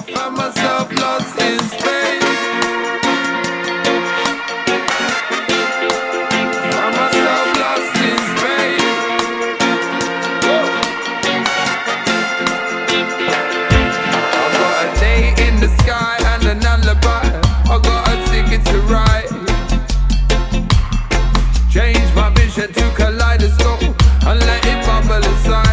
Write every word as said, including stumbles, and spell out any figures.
Found myself lost in space. Found myself lost in space. I got a date in the sky and an alibi. I got a ticket to ride. Change my vision to kaleidoscope and let it bubble inside.